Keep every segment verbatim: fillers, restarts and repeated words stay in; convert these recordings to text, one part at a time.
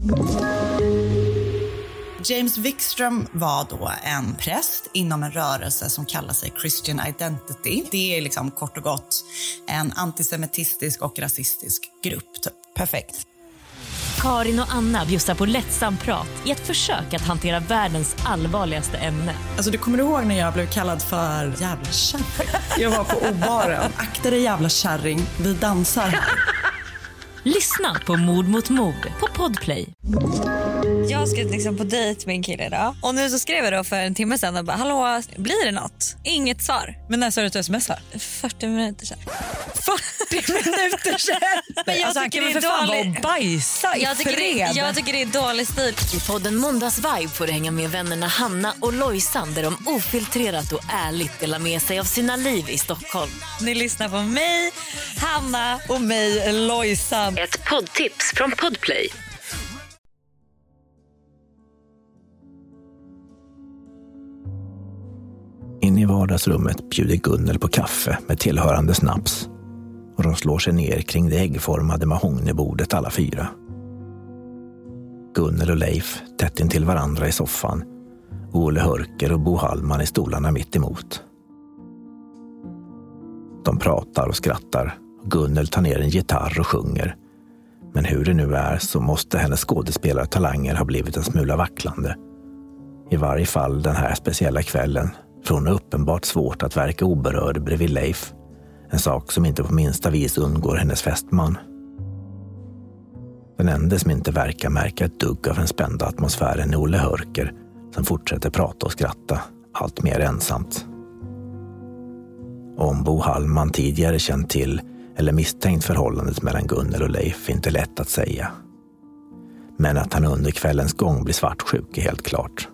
James Wikström var då en präst inom en rörelse som kallar sig Christian Identity. Det är liksom kort och gott en antisemitistisk och rasistisk grupp. Typ. Perfekt. Karin och Anna bjussar på lättsam prat i ett försök att hantera världens allvarligaste ämne. Alltså du kommer ihåg när jag blev kallad för jävla kärring? Jag var på O-baren. Akta dig jävla kärring, vi dansar här. Lyssna på Mord mot mord på Podplay. Jag ska liksom på dejt med en kille idag. Och nu så skrev jag då för en timme sedan och bara, hallå, blir det något? Inget svar. Men när sa du att du smsar? fyrtio minuter sedan. fyrtio minuter sedan? Men jag alltså, tycker han det är för fan dålig... vara bajsa i jag tycker, fred. det, jag tycker det är dålig stil. I podden Måndags Vibe får du hänga med vännerna Hanna och Lojsan där de ofiltrerat och ärligt delar med sig av sina liv i Stockholm. Ni lyssnar på mig, Hanna och mig, Lojsan. Ett poddtips från Podplay. In i vardagsrummet bjuder Gunnel på kaffe med tillhörande snaps och de slår sig ner kring det äggformade mahognybordet alla fyra. Gunnel och Leif tätt in till varandra i soffan och Olle Hörker och Bo Hallman i stolarna mitt emot. De pratar och skrattar och Gunnel tar ner en gitarr och sjunger. Men hur det nu är så måste hennes skådespelartalanger ha blivit en smula vacklande. I varje fall den här speciella kvällen, för hon är uppenbart svårt att verka oberörd bredvid Leif. En sak som inte på minsta vis undgår hennes fästman. Den enda som inte verkar märka ett dugg av den spända atmosfären är Olle Hörker som fortsätter prata och skratta, allt mer ensamt. Om Bo Hallman tidigare känt till eller misstänkt förhållandet mellan Gunnel och Leif är inte lätt att säga. Men att han under kvällens gång blir svartsjuk är helt klart.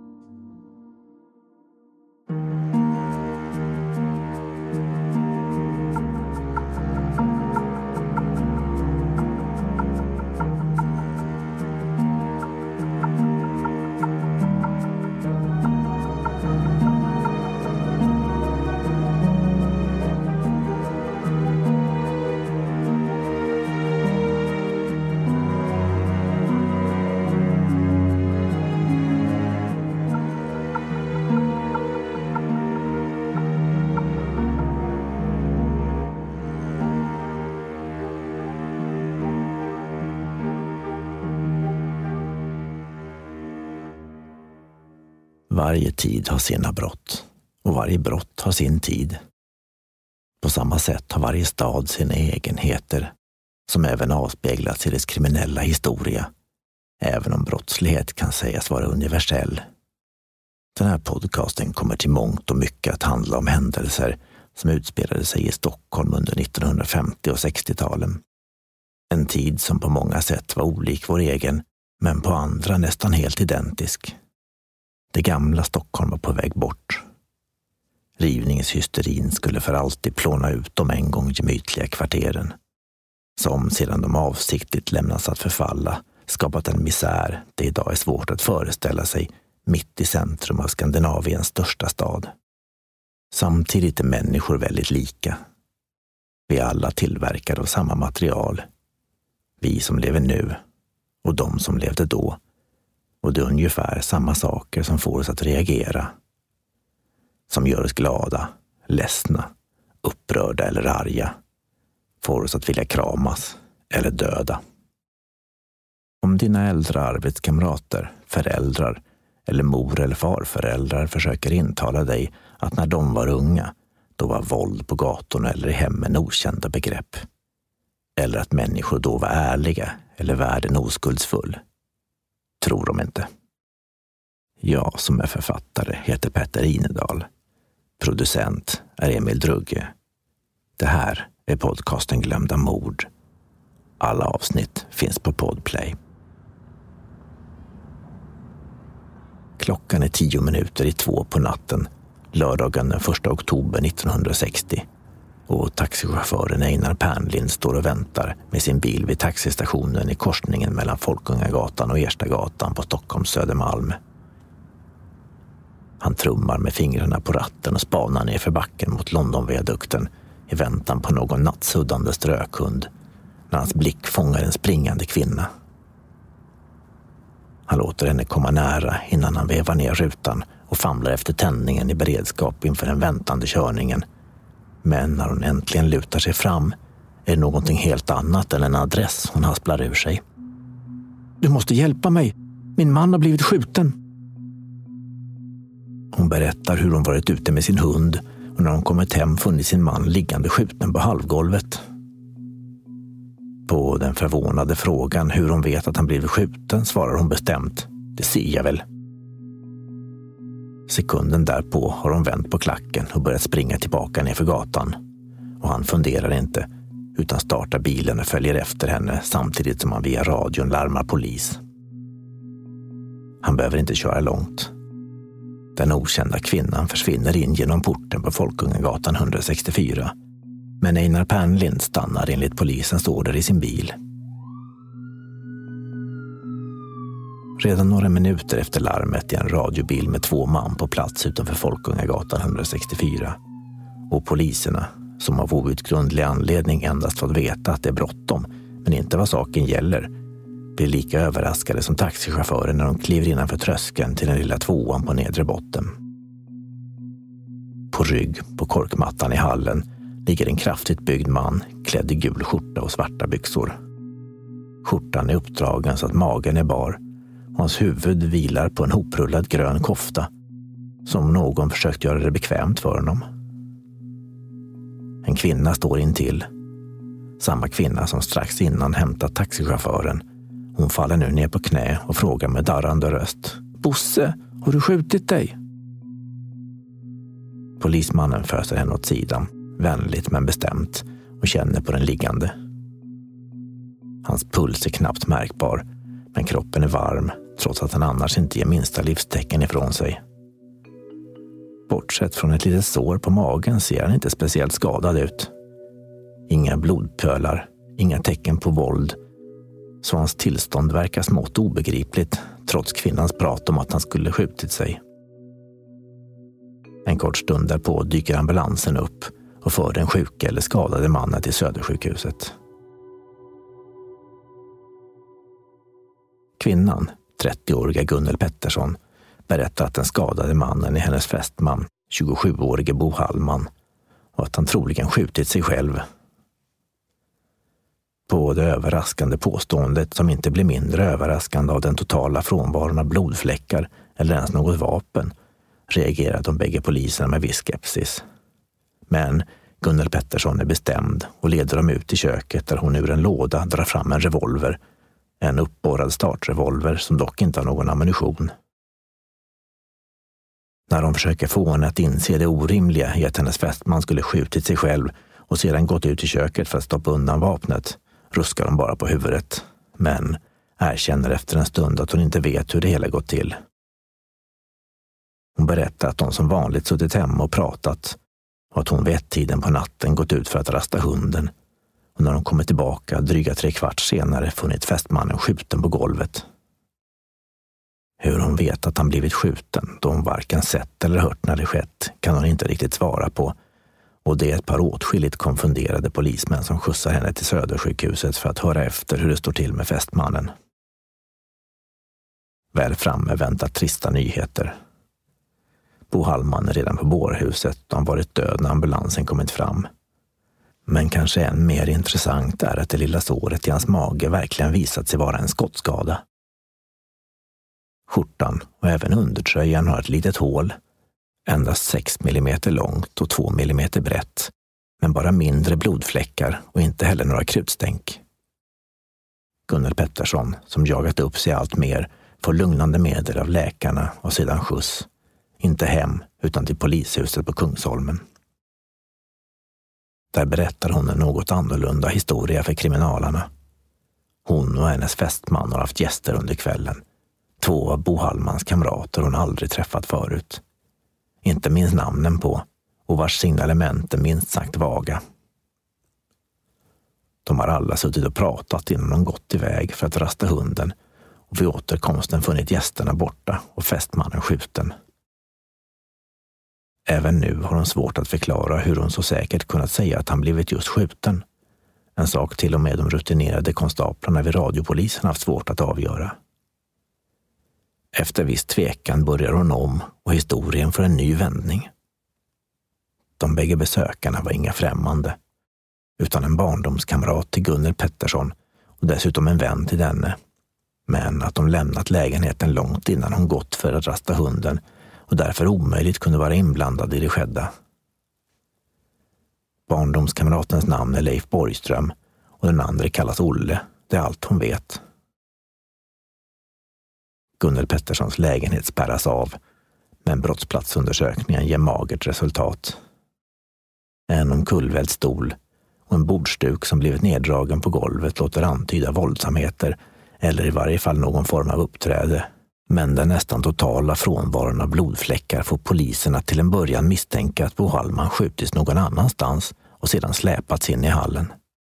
Varje tid har sina brott och varje brott har sin tid. På samma sätt har varje stad sina egenheter som även avspeglas i dess kriminella historia, även om brottslighet kan sägas vara universell. Den här podcasten kommer till mångt och mycket att handla om händelser som utspelade sig i Stockholm under nittonhundrafemtio- och sextio-talen. En tid som på många sätt var olik vår egen, men på andra nästan helt identisk. Det gamla Stockholm var på väg bort. Rivningshysterin skulle för alltid plåna ut de en gång gemytliga kvarteren, som sedan de avsiktligt lämnats att förfalla skapat en misär det idag är svårt att föreställa sig mitt i centrum av Skandinaviens största stad. Samtidigt är människor väldigt lika. Vi är alla tillverkade av samma material. Vi som lever nu och de som levde då. Och det är ungefär samma saker som får oss att reagera. Som gör oss glada, ledsna, upprörda eller arga. Får oss att vilja kramas eller döda. Om dina äldre arbetskamrater, föräldrar eller mor- eller farföräldrar försöker intala dig att när de var unga, då var våld på gatorna eller i hemmen okända begrepp. Eller att människor då var ärliga eller världen oskuldsfull. Tror de inte. Jag som är författare heter Petter Inedal. Producent är Emil Drugge. Det här är podcasten Glömda mord. Alla avsnitt finns på Podplay. Klockan är tio minuter i två på natten, lördagen den första oktober nittonhundrasextio. Och taxichauffören Einar Pernlind står och väntar med sin bil vid taxistationen i korsningen mellan Folkungagatan och Erstagatan på Stockholms Södermalm. Han trummar med fingrarna på ratten och spanar ner för backen mot Londonviadukten i väntan på någon nattsuddande strökhund när hans blick fångar en springande kvinna. Han låter henne komma nära innan han vevar ner rutan och famlar efter tändningen i beredskap inför den väntande körningen. Men när hon äntligen lutar sig fram är det någonting helt annat än en adress hon hasplar ur sig. Du måste hjälpa mig. Min man har blivit skjuten. Hon berättar hur hon varit ute med sin hund och när hon kommit hem funnit sin man liggande skjuten på halvgolvet. På den förvånade frågan hur hon vet att han blivit skjuten svarar hon bestämt. Det ser jag väl. Sekunden därpå har hon vänt på klacken och börjat springa tillbaka ner för gatan. Och han funderar inte utan startar bilen och följer efter henne samtidigt som han via radion larmar polis. Han behöver inte köra långt. Den okända kvinnan försvinner in genom porten på Folkungagatan hundrasextiofyra. Men Einar Pernlind stannar enligt polisens order i sin bil. Redan några minuter efter larmet är en radiobil med två man på plats utanför Folkungagatan hundrasextiofyra. Och poliserna, som av outgrundlig anledning endast fått veta att det är bråttom, men inte vad saken gäller, blir lika överraskade som taxichauffören när de kliver innanför tröskeln till den lilla tvåan på nedre botten. På rygg på korkmattan i hallen ligger en kraftigt byggd man klädd i gul skjorta och svarta byxor. Skjortan är uppdragen så att magen är bar och hans huvud vilar på en hoprullad grön kofta som någon försökt göra det bekvämt för honom. En kvinna står intill. Samma kvinna som strax innan hämtat taxichauffören. Hon faller nu ner på knä och frågar med darrande röst. Bosse, har du skjutit dig? Polismannen föser henne åt sidan, vänligt men bestämt, och känner på den liggande. Hans puls är knappt märkbar, men kroppen är varm trots att han annars inte ger minsta livstecken ifrån sig. Bortsett från ett litet sår på magen ser han inte speciellt skadad ut. Inga blodpölar, inga tecken på våld. Så hans tillstånd verkar smått obegripligt trots kvinnans prat om att han skulle skjutit sig. En kort stund därpå dyker ambulansen upp och för den sjuka eller skadade mannen till Södersjukhuset. Kvinnan, trettioåriga Gunnel Pettersson, berättar att den skadade mannen är hennes fästman, tjugosjuårige Bo Hallman, och att han troligen skjutit sig själv. På det överraskande påståendet, som inte blir mindre överraskande av den totala frånvaron av blodfläckar eller ens något vapen, reagerar de bägge poliserna med viss skepsis. Men Gunnel Pettersson är bestämd och leder dem ut i köket där hon ur en låda drar fram en revolver, en uppborrad startrevolver som dock inte har någon ammunition. När de försöker få henne att inse det orimliga i att hennes fästman skulle skjutit sig själv och sedan gått ut i köket för att stoppa undan vapnet, ruskar de bara på huvudet, men erkänner efter en stund att hon inte vet hur det hela gått till. Hon berättar att de som vanligt suttit hemma och pratat och att hon vid ett-tiden på natten gått ut för att rasta hunden, och när de kommer tillbaka dryga tre kvart senare funnit fästmannen skjuten på golvet. Hur hon vet att han blivit skjuten då hon varken sett eller hört när det skett kan hon inte riktigt svara på, och det är ett par åtskilligt konfunderade polismän som skjutsar henne till Södersjukhuset för att höra efter hur det står till med fästmannen. Väl framme väntar trista nyheter. Bo Hallman är redan på bårhuset och han varit död när ambulansen kommit fram. Men kanske än mer intressant är att det lilla såret i hans mage verkligen visat sig vara en skottskada. Skjortan och även undertröjan har ett litet hål, endast sex millimeter långt och två millimeter brett, men bara mindre blodfläckar och inte heller några krutstänk. Gunnel Pettersson, som jagat upp sig allt mer, får lugnande medel av läkarna och sedan skjuts, inte hem utan till polishuset på Kungsholmen. Där berättar hon en något annorlunda historia för kriminalarna. Hon och hennes fästman har haft gäster under kvällen. Två av Bo Hallmans kamrater hon aldrig träffat förut. Inte minst namnen på, och vars signalement är minst sagt vaga. De har alla suttit och pratat innan de gått iväg för att rasta hunden, och vid återkomsten funnit gästerna borta och fästmannen skjuten. Även nu har hon svårt att förklara hur hon så säkert kunnat säga att han blivit just skjuten. En sak till och med de rutinerade konstaplarna vid radiopolisen haft svårt att avgöra. Efter viss tvekan börjar hon om och historien får en ny vändning. De bägge besökarna var inga främmande, utan en barndomskamrat till Gunnel Pettersson och dessutom en vän till denne. Men att de lämnat lägenheten långt innan hon gått för att rasta hunden och därför omöjligt kunde vara inblandad i det skedda. Barndomskamratens namn är Leif Borgström och den andra kallas Olle. Det är allt hon vet. Gunnel Petterssons lägenhet spärras av, men brottsplatsundersökningen ger magert resultat. En omkullvält stol och en bordsduk som blivit neddragen på golvet låter antyda våldsamheter eller i varje fall någon form av uppträde. Men den nästan totala frånvaron av blodfläckar får polisen att till en början misstänka att Bo Hallman skjutits någon annanstans och sedan släpats in i hallen.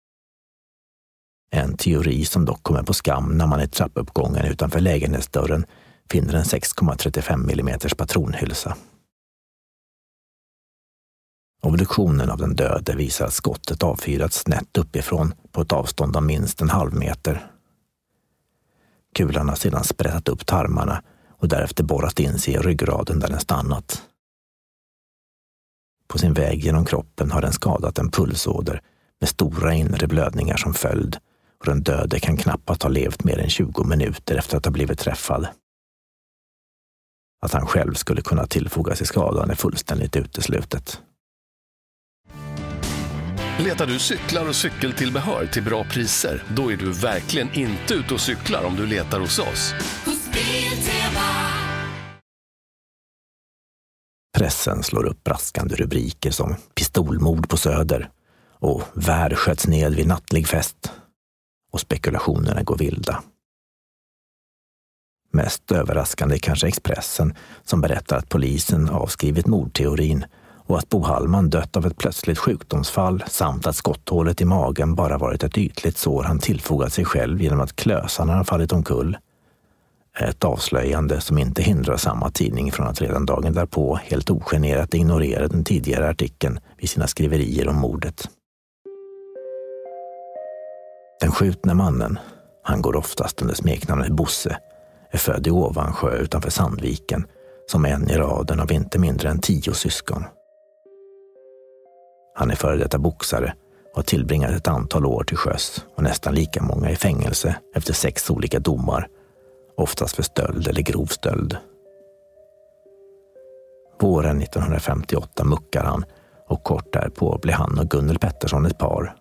En teori som dock kommer på skam när man i trappuppgången utanför lägenhetsdörren finner en sex komma trettiofem millimeter patronhylsa. Obduktionen av den döde visar att skottet avfyrats snett uppifrån på ett avstånd av minst en halv meter. Kulan har sedan sprättat upp tarmarna och därefter borrat in sig i ryggraden där den stannat. På sin väg genom kroppen har den skadat en pulsåder med stora inre blödningar som följd och den döde kan knappast ha levt mer än tjugo minuter efter att ha blivit träffad. Att han själv skulle kunna tillfoga sig skadan är fullständigt uteslutet. Letar du cyklar och cykeltillbehör till bra priser? Då är du verkligen inte ute och cyklar om du letar hos oss. Pressen slår upp braskande rubriker som pistolmord på Söder och värd sköts ned vid nattlig fest. Och spekulationerna går vilda. Mest överraskande är kanske Expressen som berättar att polisen avskrivit mordteorin och att Bo Hallman dött av ett plötsligt sjukdomsfall samt att skotthålet i magen bara varit ett ytligt sår han tillfogat sig själv genom att klösan har fallit omkull. Ett avslöjande som inte hindrar samma tidning från att redan dagen därpå helt ogenerat ignorera den tidigare artikeln vid sina skriverier om mordet. Den skjutne mannen, han går oftast under smeknamnet Bosse, är född i Ovansjö utanför Sandviken som en i raden av inte mindre än tio syskon. Han är före detta boxare och har tillbringat ett antal år till sjöss och nästan lika många i fängelse efter sex olika domar, oftast för stöld eller grov stöld. Våren nittonhundrafemtioåtta muckar han och kort därpå blir han och Gunnel Pettersson ett par.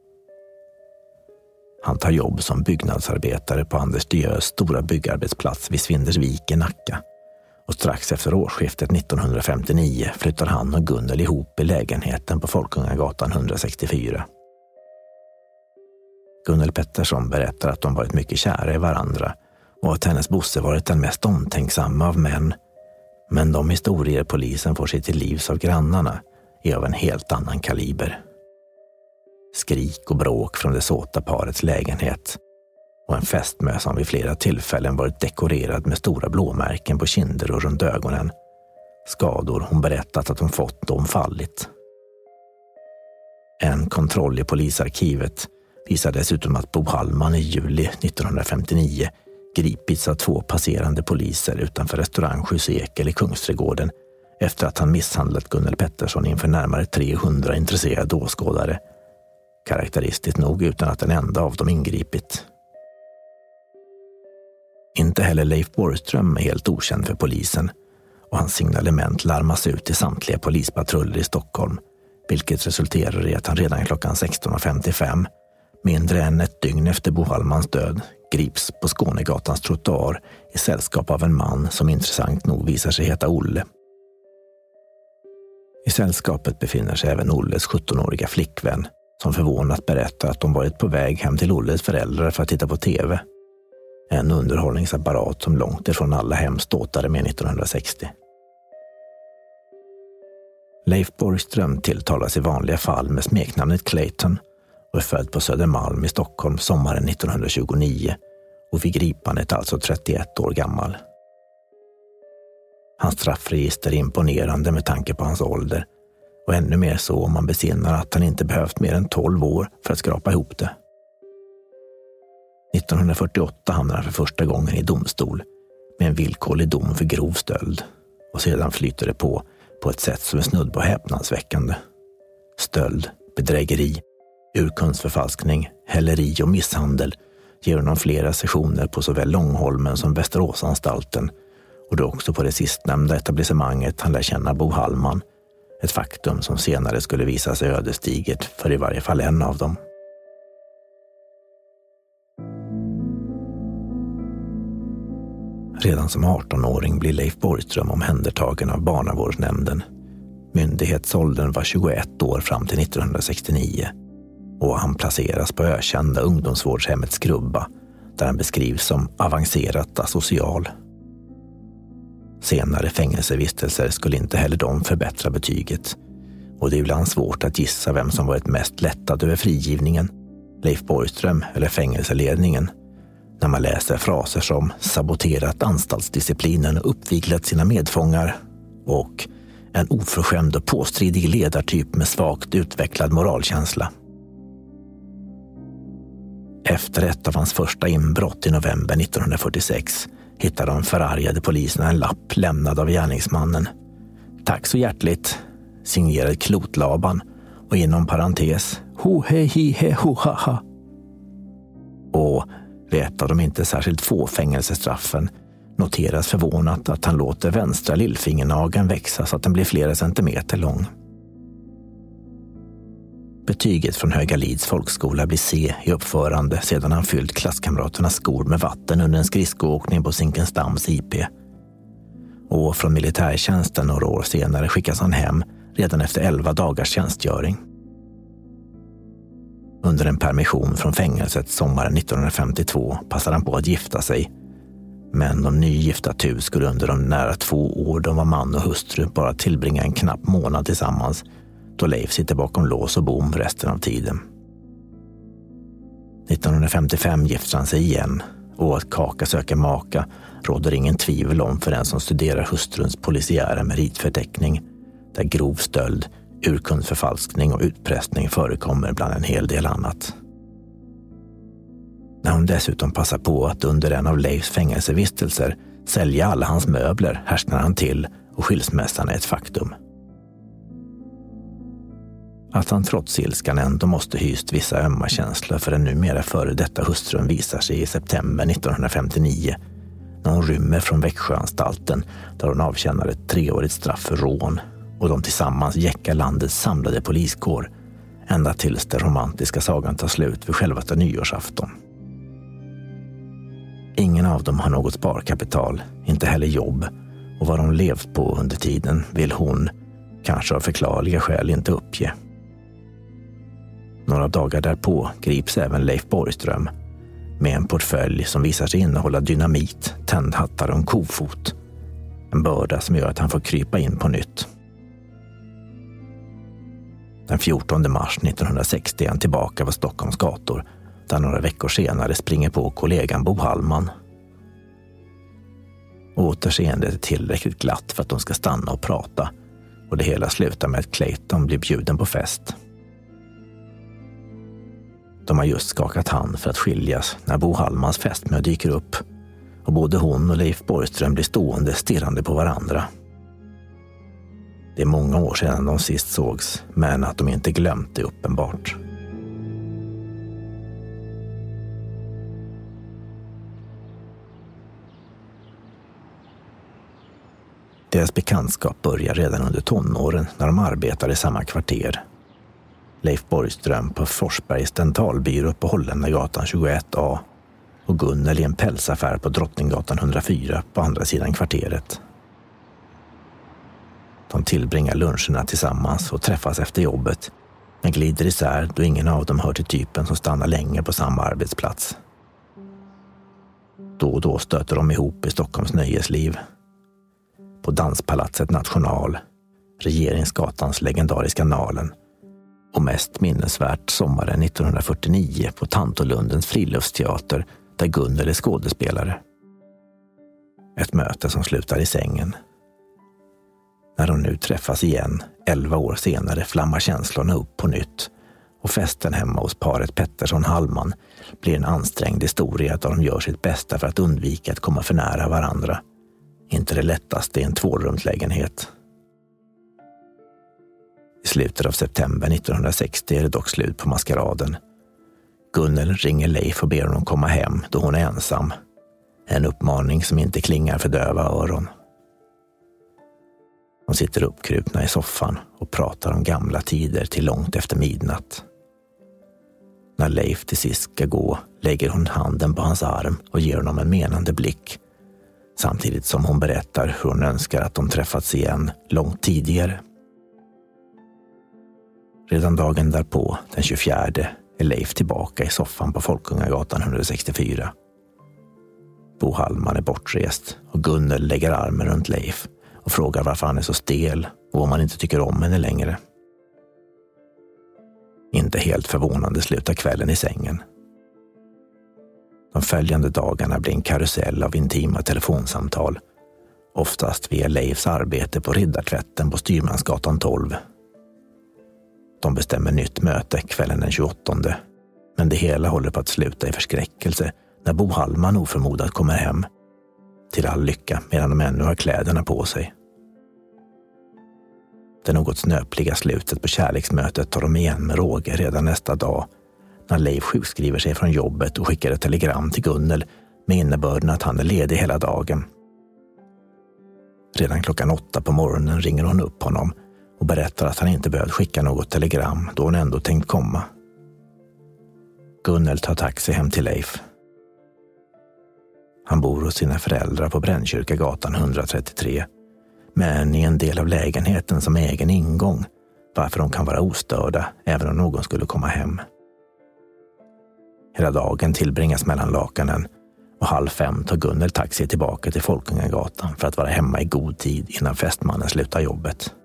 Han tar jobb som byggnadsarbetare på Anders Diös stora byggarbetsplats vid Svindersvik i Nacka. Och strax efter årsskiftet nittonhundrafemtionio flyttar han och Gunnel ihop i lägenheten på Folkungagatan etthundrasextiofyra. Gunnel Pettersson berättar att de varit mycket kära i varandra och att hennes Bosse varit den mest omtänksamma av män. Men de historier polisen får sig till livs av grannarna är av en helt annan kaliber. Skrik och bråk från det såta parets lägenhet och en fästmö som vid flera tillfällen varit dekorerad med stora blåmärken på kinder och runt ögonen. Skador hon berättat att hon fått om fallit. En kontroll i polisarkivet visar dessutom att Bo Hallman i juli nittonhundrafemtionio gripits av två passerande poliser utanför restaurang Sjusekel i Kungsträdgården efter att han misshandlat Gunnel Pettersson inför närmare trehundra intresserade åskådare. Karaktäristiskt nog utan att en enda av dem ingripit. Inte heller Leif Borgström är helt okänd för polisen och hans signalement larmas ut till samtliga polispatruller i Stockholm, vilket resulterar i att han redan klockan sexton femtiofem, mindre än ett dygn efter Bo Hallmans död, grips på Skånegatans trottoar i sällskap av en man som intressant nog visar sig heta Olle. I sällskapet befinner sig även Olles sjuttonåriga flickvän som förvånat berättar att de varit på väg hem till Olles föräldrar för att titta på tv. En underhållningsapparat som långt ifrån alla hem ståtade med nittonhundrasextio. Leif Borgström tilltalas i vanliga fall med smeknamnet Clayton och är född på Södermalm i Stockholm sommaren nittonhundratjugonio och vid gripandet alltså trettioett år gammal. Hans straffregister är imponerande med tanke på hans ålder och ännu mer så om man besinnar att han inte behövt mer än tolv år för att skrapa ihop det. nittonhundrafyrtioåtta hamnar han för första gången i domstol med en villkorlig dom för grov stöld. Och sedan flyter det på på ett sätt som är snudd på häpnadsväckande. Stöld, bedrägeri, urkundsförfalskning, häleri och misshandel ger honom flera sessioner på såväl Långholmen som Västeråsanstalten, och det är också på det sistnämnda etablissemanget han lär känna Bo Hallman, ett faktum som senare skulle visa sig ödesdigert för i varje fall en av dem. Redan som arton-åring blir Leif Borgström omhändertagen av barnavårdsnämnden. Myndighetsåldern var tjugoett år fram till nittonhundrasextionio och han placeras på ökända ungdomsvårdshemmet Skrubba, där han beskrivs som avancerat asocial. Senare fängelsevistelser skulle inte heller de förbättra betyget, och det är ibland svårt att gissa vem som varit mest lättad över frigivningen, Leif Borgström eller fängelseledningen, när man läser fraser som saboterat anstaltsdisciplinen och uppviglat sina medfångar och en oförskämd och påstridig ledartyp med svagt utvecklad moralkänsla. Efter ett av hans första inbrott i november nittonhundrafyrtiosex hittade de förargade poliserna en lapp lämnad av gärningsmannen. Tack så hjärtligt, signerad Klotlaban och inom parentes ho he hi he ho ha ha. Och vid ett av de inte särskilt få fängelsestraffen noteras förvånat att han låter vänstra lillfingernageln växa så att den blir flera centimeter lång. Betyget från Höga Lids folkskola blir C i uppförande sedan han fyllt klasskamraternas skor med vatten under en skridskoåkning på Zinkensdamms I P. Och från militärtjänsten några år senare skickas han hem redan efter elva dagars tjänstgöring. Under en permission från fängelset sommaren nittonhundrafemtiotvå passade han på att gifta sig. Men de nygifta tu skulle under de nära två år de var man och hustru bara tillbringa en knapp månad tillsammans, då Leif sitter bakom lås och bom resten av tiden. nittonhundrafemtiofem gifter han sig igen, och att kaka söker maka råder ingen tvivel om för den som studerar hustruns polisiära meritförteckning, där grov stöld, urkundsförfalskning och utpressning förekommer bland en hel del annat. När hon dessutom passar på att under en av Leifs fängelsevistelser sälja alla hans möbler härsknar han till och skilsmässan är ett faktum. Att han trots ilskan ändå måste hyst vissa ömma känslor för den numera före detta hustrun visar sig i september nittonhundrafemtionio när hon rymmer från Växjöanstalten där hon avtjänar ett treårigt straff för rån, och de tillsammans jäckar landets samlade poliskår ända tills den romantiska sagan tar slut vid självaste nyårsafton. Ingen av dem har något sparkapital, inte heller jobb, och vad de levt på under tiden vill hon, kanske av förklarliga skäl, inte uppge. Några dagar därpå grips även Leif Borgström med en portfölj som visar sig innehålla dynamit, tändhattar och en kofot. En börda som gör att han får krypa in på nytt. Den fjortonde mars nittonhundrasextio är han tillbaka på Stockholms gator, där några veckor senare springer på kollegan Bo Hallman. Återseendet är tillräckligt glatt för att de ska stanna och prata, och det hela slutar med att Clayton blir bjuden på fest. De har just skakat hand för att skiljas när Bo Hallmans fästmö dyker upp, och både hon och Leif Borgström blir stående stirrande på varandra. Det är många år sedan de sist sågs, men att de inte glömt det uppenbart. Deras bekantskap börjar redan under tonåren när de arbetar i samma kvarter. Leif Borgström på Forsbergs dentalbyrå på Holländargatan tjugoett A och Gunnel i en pälsaffär på Drottninggatan hundrafyra på andra sidan kvarteret. De tillbringar luncherna tillsammans och träffas efter jobbet, men glider isär då ingen av dem hör till typen som stannar länge på samma arbetsplats. Då och då stöter de ihop i Stockholms nöjesliv. På Danspalatset National, Regeringsgatans legendariska Nalen, och mest minnesvärt sommaren nittonhundrafyrtionio på Tantolundens friluftsteater där Gunnel är skådespelare. Ett möte som slutar i sängen. När de nu träffas igen, elva år senare, flammar känslorna upp på nytt, och festen hemma hos paret Pettersson-Hallman blir en ansträngd historia där de gör sitt bästa för att undvika att komma för nära varandra Inte det lättaste i en tvårumslägenhet. I slutet av september nittonhundrasextio är det dock slut på maskeraden. Gunnel ringer Leif och ber honom komma hem då hon är ensam. En uppmaning som inte klingar för döva öron. De sitter uppkrupna i soffan och pratar om gamla tider till långt efter midnatt. När Leif till sist ska gå lägger hon handen på hans arm och ger honom en menande blick. Samtidigt som hon berättar hur hon önskar att de träffats igen långt tidigare. Redan dagen därpå, den tjugofjärde, är Leif tillbaka i soffan på Folkungagatan etthundrasextiofyra. Bo Hallman är bortrest och Gunnel lägger armen runt Leif och frågar varför han är så stel och om han inte tycker om henne längre. Inte helt förvånande slutar kvällen i sängen. De följande dagarna blir en karusell av intima telefonsamtal, oftast via Leifs arbete på Riddartvätten på Styrmansgatan tolv. De bestämmer nytt möte kvällen den tjugoåttonde, men det hela håller på att sluta i förskräckelse när Bo Hallman oförmodat kommer hem. Till all lycka medan de ännu har kläderna på sig. Det något snöpliga slutet på kärleksmötet tar de igen med råge redan nästa dag när Leif sjukskriver sig från jobbet och skickar ett telegram till Gunnel med innebörden att han är ledig hela dagen. Redan klockan åtta på morgonen ringer hon upp honom och berättar att han inte behövt skicka något telegram då hon ändå tänkt komma. Gunnel tar taxi hem till Leif. Han bor hos sina föräldrar på Brännkyrkagatan etthundratrettiotre, men i en del av lägenheten som egen ingång, varför de kan vara ostörda även om någon skulle komma hem. Hela dagen tillbringas mellan lakanen och halv fem tar Gunnel taxi tillbaka till Folkungagatan för att vara hemma i god tid innan fästmannen slutar jobbet.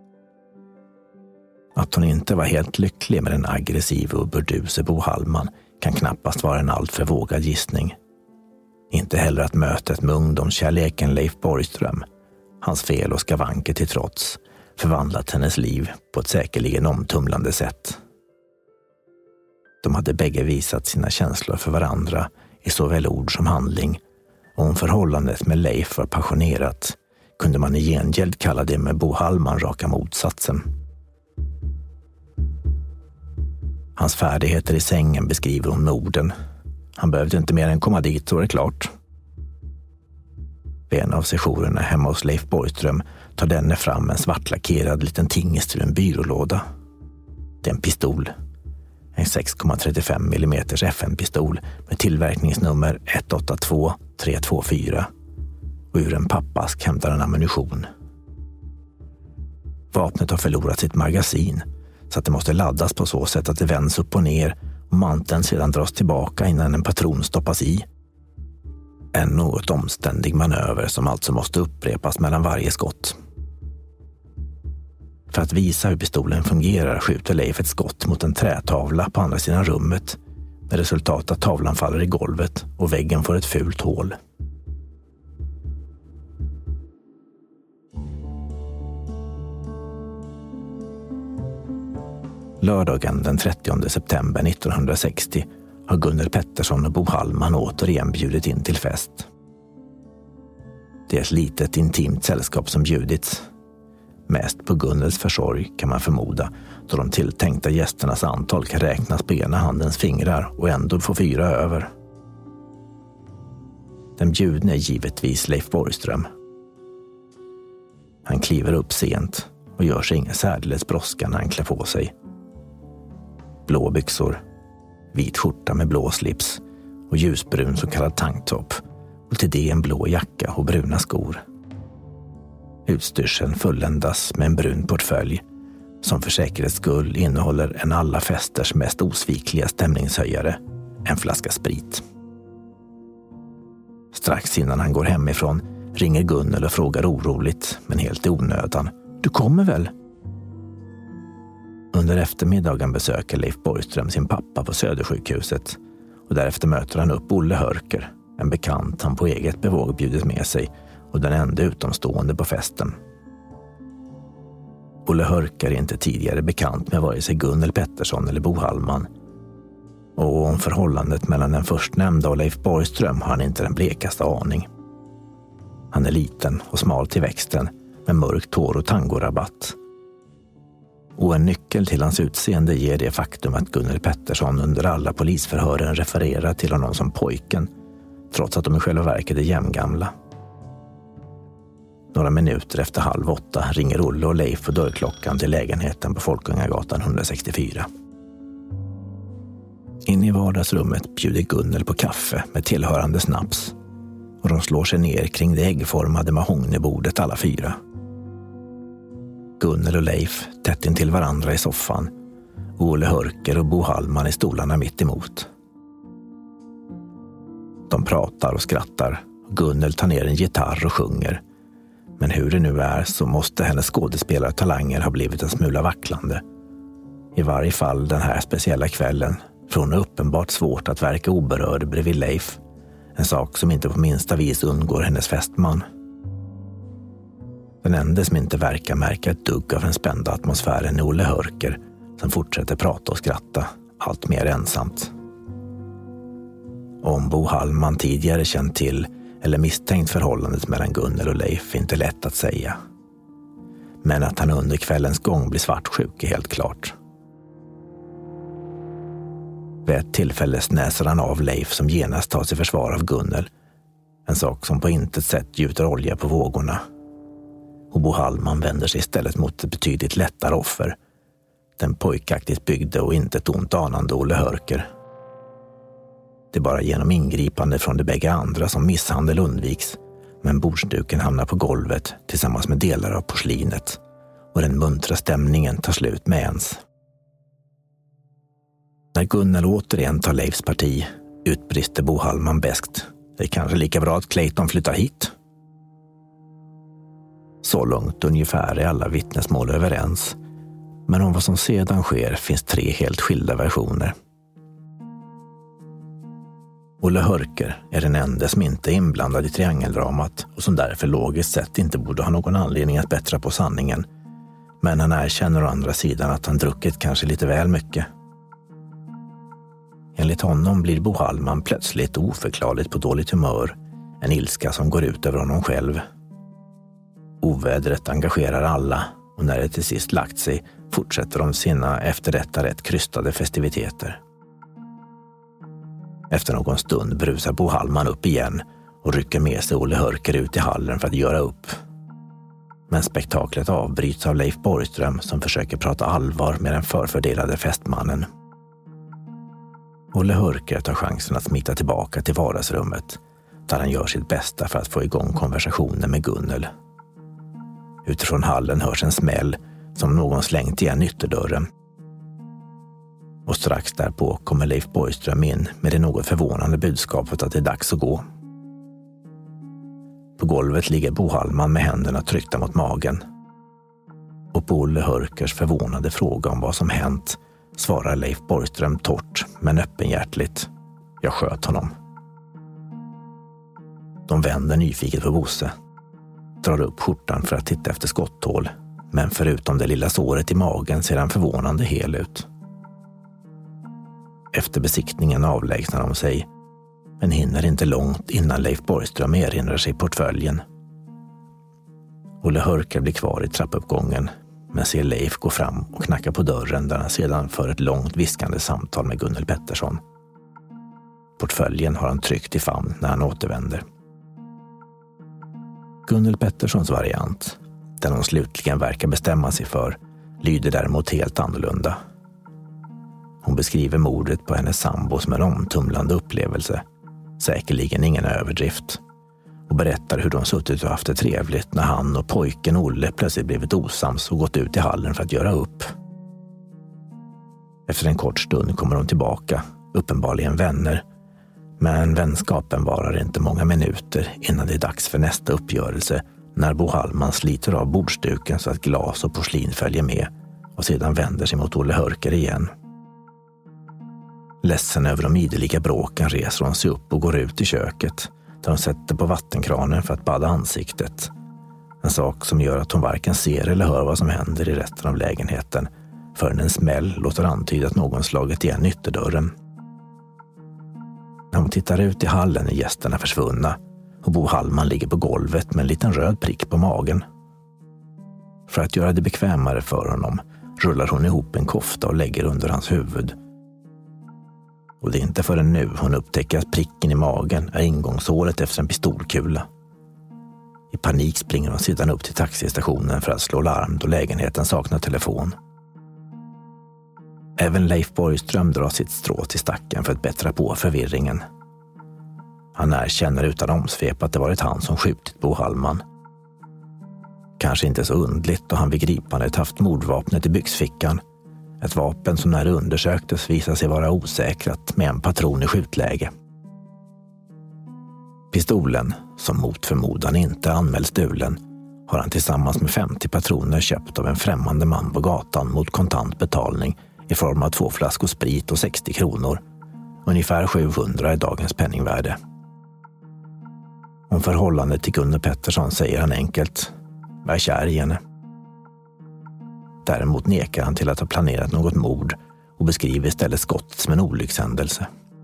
Att hon inte var helt lycklig med den aggressiva och burduse Bo Hallman kan knappast vara en alltför vågad gissning. Inte heller att mötet med ungdomskärleken Leif Borgström, hans fel och skavanker till trots, förvandlat hennes liv på ett säkerligen omtumlande sätt. De hade bägge visat sina känslor för varandra i såväl ord som handling, och om förhållandet med Leif var passionerat kunde man i gengäld kalla det med Bo Hallman raka motsatsen. Hans färdigheter i sängen beskriver hon med orden: han behövde inte mer än komma dit så var det klart. Vid en av sessionerna hemma hos Leif Borgström tar denne fram en svartlackerad liten tingest ur en byrålåda. Det är en pistol. En sex komma trettiofem millimeter F M-pistol med tillverkningsnummer ett åtta två tre två fyra. Och ur en pappask hämtar en ammunition. Vapnet har förlorat sitt magasin så att det måste laddas på så sätt att det vänds upp och ner och manteln sedan dras tillbaka innan en patron stoppas i. En något omständig manöver som alltså måste upprepas mellan varje skott. För att visa hur pistolen fungerar skjuter Leif ett skott mot en trätavla på andra sidan rummet, med resultat att tavlan faller i golvet och väggen får ett fult hål. Lördagen den trettionde september nittonhundrasextio har Gunnel Pettersson och Bo Hallman återigen bjudit in till fest. Det är ett litet intimt sällskap som bjudits. Mest på Gunnels försorg kan man förmoda, då de tilltänkta gästernas antal kan räknas på ena handens fingrar och ändå få fyra över. Den bjudne är givetvis Leif Borgström. Han kliver upp sent och gör sig ingen särdeles brådska när han klär på sig. Blå byxor, vit skjorta med blå slips och ljusbrun så kallad tanktop, och till det en blå jacka och bruna skor. Utstyrseln fulländas med en brun portfölj som för säkerhets skull innehåller en alla festers mest osvikliga stämningshöjare, en flaska sprit. Strax innan han går hemifrån ringer Gunnel och frågar oroligt, men helt i onödan: du kommer väl? Under eftermiddagen besöker Leif Borgström sin pappa på Södersjukhuset och därefter möter han upp Olle Hörker, en bekant han på eget bevåg bjudit med sig och den enda utomstående på festen. Olle Hörker är inte tidigare bekant med vare sig Gunnel Pettersson eller Bo Hallman, och om förhållandet mellan den förstnämnda och Leif Borgström har han inte den blekaste aning. Han är liten och smal till växten med mörkt hår och tangorabatt. Och en nyckel till hans utseende ger det faktum att Gunnel Pettersson under alla polisförhören refererar till honom som pojken, trots att de i själva verket är jämngamla. Några minuter efter halv åtta ringer Olle och Leif på dörrklockan till lägenheten på Folkungagatan hundrasextiofyra. In i vardagsrummet bjuder Gunnel på kaffe med tillhörande snaps och de slår sig ner kring det äggformade mahognybordet alla fyra. Gunnel och Leif tätt in till varandra i soffan och Olle Hörker och Bo Hallman i stolarna mitt emot. De pratar och skrattar och Gunnel tar ner en gitarr och sjunger. Men hur det nu är så måste hennes skådespelartalanger ha blivit en smula vacklande. I varje fall den här speciella kvällen, för hon är uppenbart svårt att verka oberörd bredvid Leif. En sak som inte på minsta vis undgår hennes fästman. Den enda som inte verkar märka ett dugg av den spända atmosfären är Olle Hörker som fortsätter prata och skratta, allt mer ensamt. Om Bo Hallman tidigare känt till eller misstänkt förhållandet mellan Gunnel och Leif är inte lätt att säga. Men att han under kvällens gång blir svartsjuk är helt klart. Vid ett tillfälle snäser han av Leif som genast tar sig försvar av Gunnel. En sak som på intet sätt gjuter olja på vågorna. Och Bo Hallman vänder sig istället mot ett betydligt lättare offer. Den pojkaktigt byggde och inte ett ont anande Olle Hörker. Det är bara genom ingripande från de bägge andra som misshandel undviks, men bordsduken hamnar på golvet tillsammans med delar av porslinet och den muntra stämningen tar slut med ens. När Gunnel återigen tar Leifs parti utbrister Bo Hallman beskt: det är kanske lika bra att Clayton flyttar hit. Så långt ungefär är alla vittnesmål överens, men om vad som sedan sker finns tre helt skilda versioner. Olle Hörker är den enda som inte är inblandad i triangeldramat och som därför logiskt sett inte borde ha någon anledning att bättra på sanningen. Men han erkänner å andra sidan att han druckit kanske lite väl mycket. Enligt honom blir Bo Hallman plötsligt oförklarligt på dåligt humör, en ilska som går ut över honom själv. Ovädret engagerar alla och när det till sist lagt sig fortsätter de sina efter detta rätt krystade festiviteter. Efter någon stund brusar Bo Hallman upp igen och rycker med sig Olle Hörker ut i hallen för att göra upp. Men spektaklet avbryts av Leif Borgström som försöker prata allvar med den förfördelade festmannen. Olle Hörker tar chansen att smita tillbaka till vardagsrummet där han gör sitt bästa för att få igång konversationen med Gunnel. Utifrån hallen hörs en smäll som någon slängt igen ytterdörren. Och strax därpå kommer Leif Borgström in med det något förvånande budskapet att det är dags att gå. På golvet ligger Bo Hallman med händerna tryckta mot magen. Och på Olle Hörkers förvånade fråga om vad som hänt svarar Leif Borgström torrt men öppenhjärtligt: jag sköt honom. De vänder nyfiket på Bosse, drar upp skjortan för att titta efter skotthål, men förutom det lilla såret i magen ser han förvånande hel ut. Efter besiktningen avlägsnar de sig, men hinner inte långt innan Leif Borgström erinrar sig portföljen. Olle Hörker blir kvar i trappuppgången, men ser Leif gå fram och knacka på dörren där han sedan för ett långt viskande samtal med Gunnel Pettersson. Portföljen har han tryckt i famn när han återvänder. Gunnel Petterssons variant, den hon slutligen verkar bestämma sig för, lyder däremot helt annorlunda. Hon beskriver mordet på hennes sambo som en omtumlande upplevelse, säkerligen ingen överdrift, och berättar hur de suttit och haft det trevligt när han och pojken Olle plötsligt blivit osams och gått ut i hallen för att göra upp. Efter en kort stund kommer de tillbaka, uppenbarligen vänner, men vänskapen varar inte många minuter innan det är dags för nästa uppgörelse när Bo Hallman sliter av bordsduken så att glas och porslin följer med och sedan vänder sig mot Olle Hörker igen. Ledsen över de ideliga bråken reser hon sig upp och går ut i köket där hon sätter på vattenkranen för att badda ansiktet. En sak som gör att hon varken ser eller hör vad som händer i resten av lägenheten förrän en smäll låter antyda att någon slagit igen ytterdörren. När hon tittar ut i hallen är gästerna försvunna och Bo Hallman ligger på golvet med en liten röd prick på magen. För att göra det bekvämare för honom rullar hon ihop en kofta och lägger under hans huvud. Och det är inte förrän nu hon upptäcker att pricken i magen är ingångshålet efter en pistolkula. I panik springer hon sedan upp till taxistationen för att slå larm då lägenheten saknar telefon. Även Leif Borgström drar sitt strå till stacken för att bättra på förvirringen. Han erkänner utan omsvep att det varit han som skjutit Bo Hallman. Kanske inte så undligt då han vid gripandet haft mordvapnet i byxfickan. Ett vapen som när det undersöktes visade sig vara osäkrat med en patron i skjutläge. Pistolen, som mot förmodan inte anmäls stulen, har han tillsammans med femtio patroner köpt av en främmande man på gatan mot kontant betalning i form av två flaskor sprit och sextio kronor. Ungefär sjuhundra i dagens penningvärde. Om förhållandet till Gunnar Pettersson säger han enkelt: "Jag är kär i henne." Däremot nekar han till att ha planerat något mord och beskriver istället skottet som en olyckshändelse.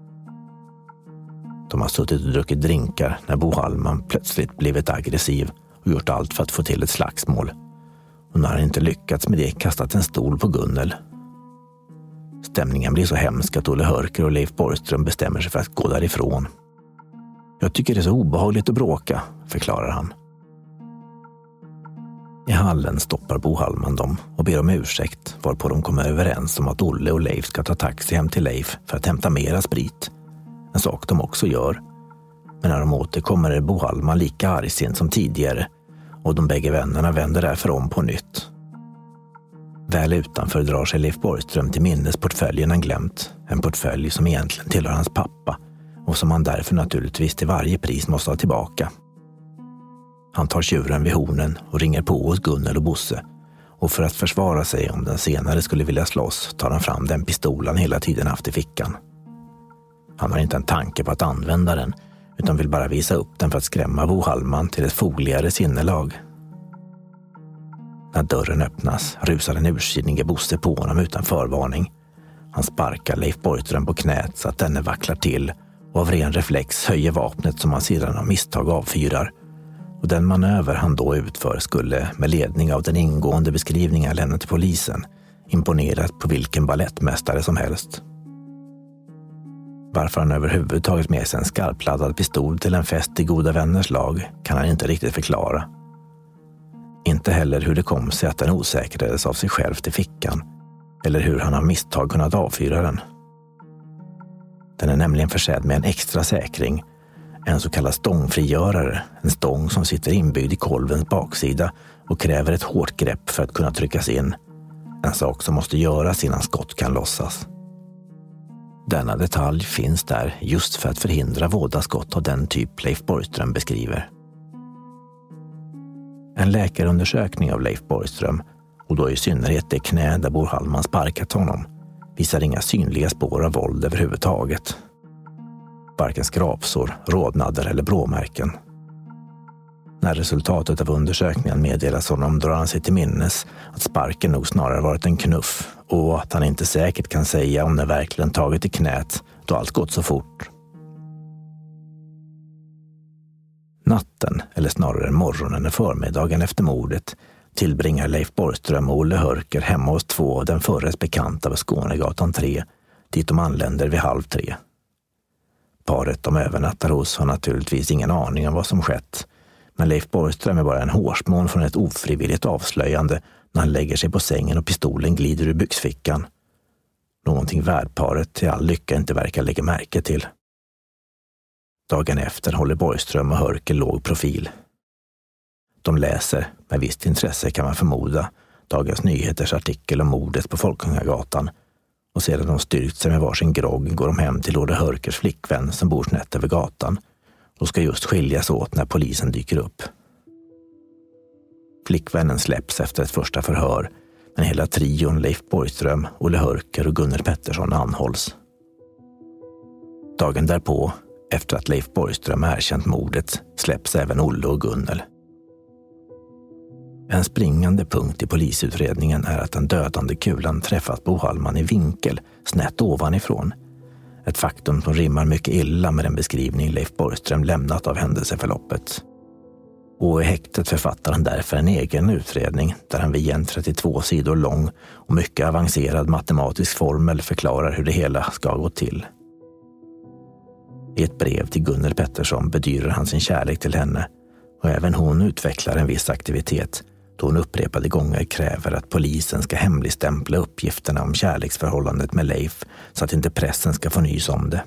De har suttit och druckit drinkar när Bo Hallman plötsligt blivit aggressiv och gjort allt för att få till ett slagsmål. Och när han inte lyckats med det kastat en stol på Gunnel. Stämningen blir så hemsk att Olle Hörker och Leif Borgström bestämmer sig för att gå därifrån. "Jag tycker det är så obehagligt att bråka", förklarar han. I hallen stoppar Bo Hallman dem och ber om ursäkt, varpå de kommer överens om att Olle och Leif ska ta taxi hem till Leif för att hämta mera sprit. En sak de också gör. Men när de återkommer är Bo Hallman lika argsint som tidigare och de bägge vännerna vänder därför om på nytt. Väl utanför drar sig Leif Borgström till minnes portföljen han glömt. En portfölj som egentligen tillhör hans pappa och som han därför naturligtvis till varje pris måste ha tillbaka. Han tar tjuren vid hornen och ringer på hos Gunnel och Bosse, och för att försvara sig om den senare skulle vilja slåss tar han fram den pistol han hela tiden haft i fickan. Han har inte en tanke på att använda den utan vill bara visa upp den för att skrämma Bo Hallman till ett fogligare sinnelag. När dörren öppnas rusar den ursinnige Bosse på honom utan förvarning. Han sparkar Leif Borgström på knät så att denne vacklar till och av ren reflex höjer vapnet som han sedan av misstag avfyrar. Och den manöver han då utför skulle, med ledning av den ingående beskrivningen han lämnat till polisen, imponerat på vilken ballettmästare som helst. Varför han överhuvudtaget med sig en skarpladdad pistol till en fest i goda vänners lag kan han inte riktigt förklara. Inte heller hur det kom sig att den osäkrades av sig själv till fickan, eller hur han av misstag kunnat avfyra den. Den är nämligen försedd med en extra säkring, en så kallad stångfrigörare, en stång som sitter inbyggd i kolvens baksida och kräver ett hårt grepp för att kunna tryckas in. En sak som måste göras innan skott kan lossas. Denna detalj finns där just för att förhindra vådaskott av den typ Leif Borgström beskriver. En läkarundersökning av Leif Borgström, och då i synnerhet det knä där Bo Hallman sparkat honom, visar inga synliga spår av våld överhuvudtaget. Varken skrapsår, rodnader eller bråmärken. När resultatet av undersökningen meddelas honom drar han sig till minnes att sparken nog snarare varit en knuff och att han inte säkert kan säga om den verkligen tagit i knät då allt gått så fort. Natten, eller snarare morgonen och förmiddagen efter mordet, tillbringar Leif Borgström och Olle Hörker hemma hos två av den förres bekanta vid Skånegatan tre, dit de anländer vid halv tre. Paret de övernattar hos har naturligtvis ingen aning om vad som skett, men Leif Borgström är bara en hårsmån från ett ofrivilligt avslöjande när han lägger sig på sängen och pistolen glider ur byxfickan. Någonting värdparet till all lycka inte verkar lägga märke till. Dagen efter håller Borgström och Hörker låg profil. De läser, med visst intresse kan man förmoda, Dagens Nyheters artikel om mordet på Folkungagatan, och sedan de styrkt sig med varsin grogg går de hem till Olle Hörkers flickvän som bor snett över gatan och ska just skiljas åt när polisen dyker upp. Flickvännen släpps efter ett första förhör, men hela trion Leif Borgström, Olle Hörker och Gunnar Pettersson anhålls. Dagen därpå, efter att Leif Borgström erkänt mordet, släpps även Olle och Gunnel. En springande punkt i polisutredningen är att den dödande kulan träffat Bo Hallman i vinkel, snett ovanifrån. Ett faktum som rimmar mycket illa med den beskrivning Leif Borgström lämnat av händelseförloppet. Och i häktet författar han därför en egen utredning där han via en trettiotvå sidor lång och mycket avancerad matematisk formel förklarar hur det hela ska gå till. I ett brev till Gunnel Pettersson bedyrar han sin kärlek till henne och även hon utvecklar en viss aktivitet då hon upprepade gånger kräver att polisen ska hemligstämpla uppgifterna om kärleksförhållandet med Leif så att inte pressen ska få nys om det.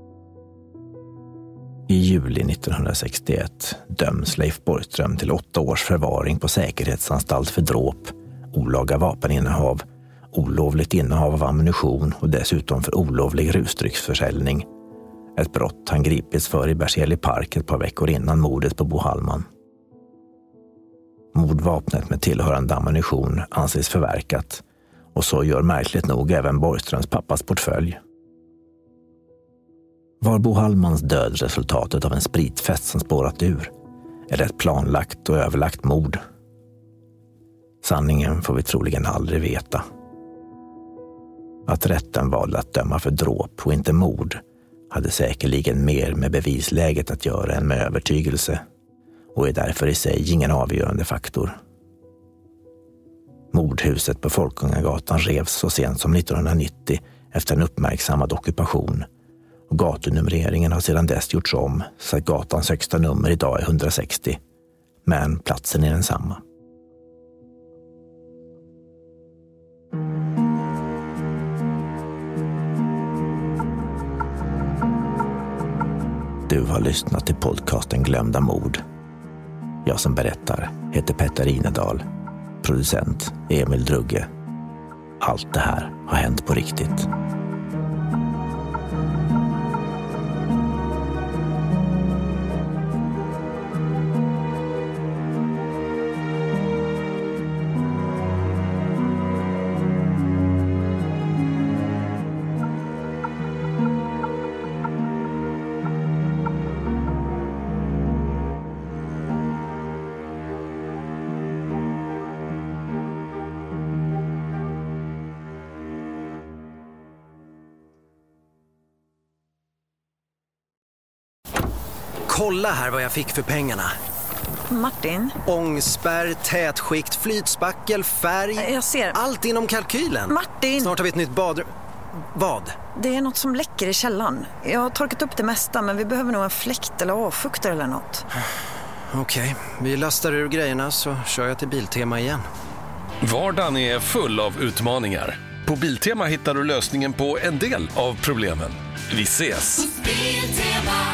I juli nittonhundrasextioett döms Leif Borgström till åtta års förvaring på säkerhetsanstalt för dråp, olaga vapeninnehav, olovligt innehav av ammunition och dessutom för olovlig rusdrycksförsäljning. Ett brott han gripits för i Berzelii park ett par veckor innan mordet på Bo Hallman. Mordvapnet med tillhörande ammunition anses förverkat och så gör märkligt nog även Borgströms pappas portfölj. Var Bo Hallmans död resultatet av en spritfest som spårat ur? Eller ett planlagt och överlagt mord? Sanningen får vi troligen aldrig veta. Att rätten valde att döma för dråp och inte mord hade säkerligen mer med bevisläget att göra än med övertygelse och är därför i sig ingen avgörande faktor. Mordhuset på Folkungagatan revs så sent som nittonhundranittio efter en uppmärksammad ockupation och gatunumreringen har sedan dess gjorts om så att gatans högsta nummer idag är hundrasextio, men platsen är densamma. Du har lyssnat till podcasten Glömda mord. Jag som berättar heter Petter Inedal. Producent Emil Drugge. Allt det här har hänt på riktigt. Kolla här vad jag fick för pengarna. Martin? Ångspärr, tätskikt, flytspackel, färg. Jag ser. Allt inom kalkylen. Martin! Snart har vi ett nytt badrum. Vad? Det är något som läcker i källaren. Jag har torkat upp det mesta, men vi behöver nog en fläkt eller avfuktare eller något. Okej, okay. Vi lastar ur grejerna så kör jag till Biltema igen. Vardagen är full av utmaningar. På Biltema hittar du lösningen på en del av problemen. Vi ses! Biltema.